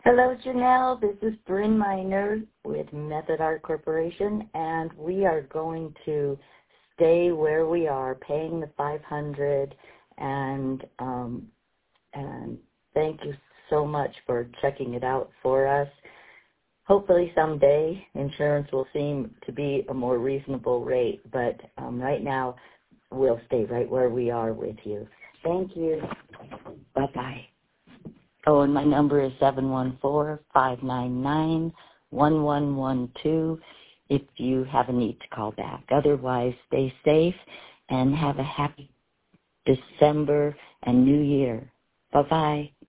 Hello, Janelle. This is Bryn Miner with Method Art Corporation, and we are going to stay where we are, paying the $500, and thank you so much for checking it out for us. Hopefully someday insurance will seem to be a more reasonable rate, but right now we'll stay right where we are with you. Thank you. Bye-bye. Oh, and my number is 714-599-1112 if you have a need to call back. Otherwise, stay safe and have a happy December and New Year. Bye-bye.